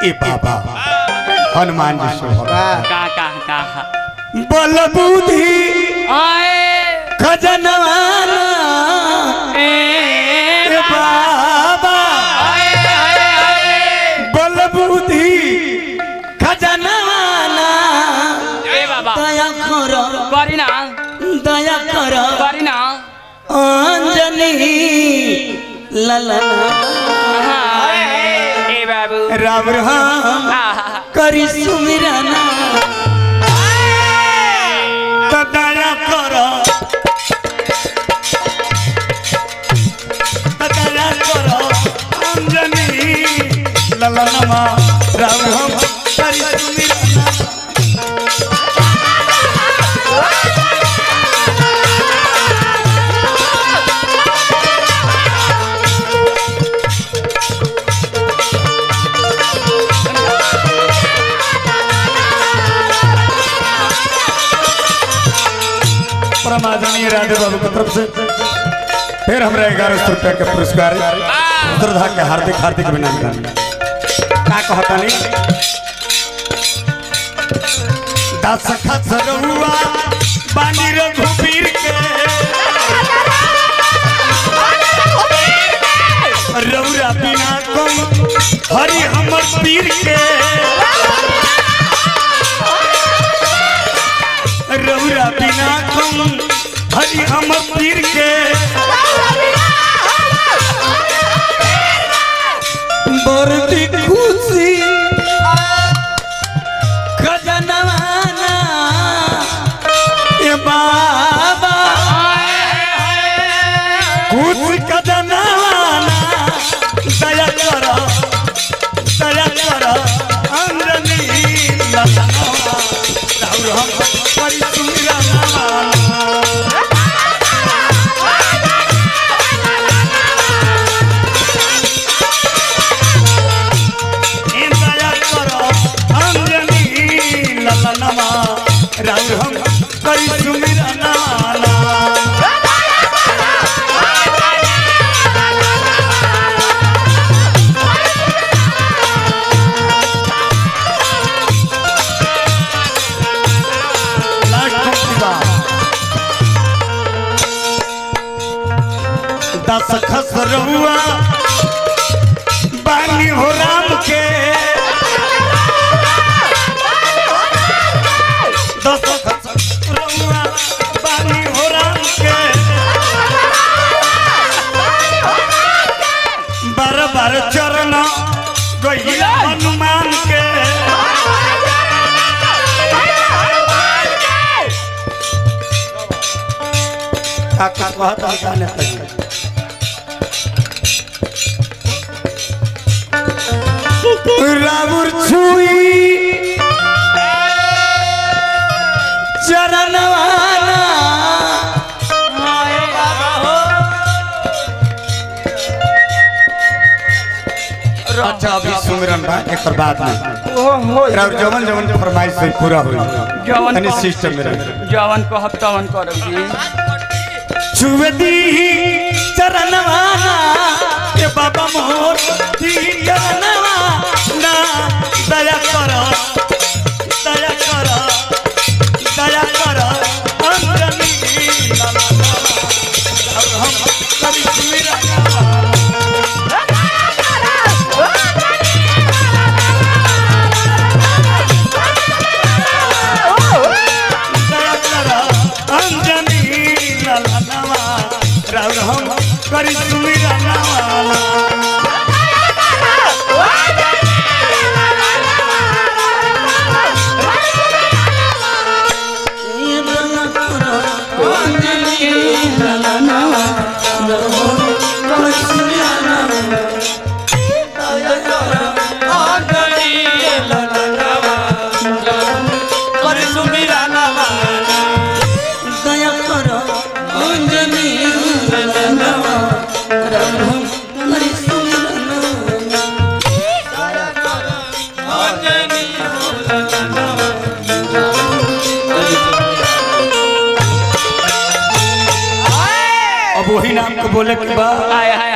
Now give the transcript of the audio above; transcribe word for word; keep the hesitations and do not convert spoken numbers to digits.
ए बाबा हनुमान जी सो का का का बल बुद्धि आए खजनवाना ए बाबा बल बुद्धि खजनवाना ए बाबा दया करो करीना दया करो करीना अंजनी ललना ए बाबू राम राम करी सुमिरना दया करो दया करो अंजनी ललनमा राम राम करी सुमिरना आदरणीय राधे बाबू की तरफ से फिर हमारा ग्यारह सौ रुपया का पुरस्कार श्रद्धा के हार्दिक हार्दिक अभिनंदन। क्या कहता नहीं दस खसरुआ बानी रघुबीर के रौरा बिना कम हरि हमर पीर के रौरा बिना कम हरि हमर पीर के बरती खुशी खजनवाना ए बाबा खुशी खजनवाना दया करो दया करो अंजनी ललना राउर हम करी सुमिरना राउर हम करी सुमिरना दस खसरुआ बानी हो राम के दस खसरुआ बानी हो राम के बार बार चरण गइया हनुमान के काका कहता गाने तक रावुर छुई चरणवाना अच्छा अभी सुमिरन बा एक बात नहीं रावुर जवन जवन फरमाइश से पूरा हुई जवन तनी सिस्टम में रह जवन को हफ्तावन करब जी छुवदी चरणवाना के बाबा मोर दी चरणवाना दया करो दया करो दया करो अंजनी ललना हम कभी सुमिरना दया करो अंजनी ललना राउर हम करी सुमिरना अब वही नाम को बोले के बाद आए हाय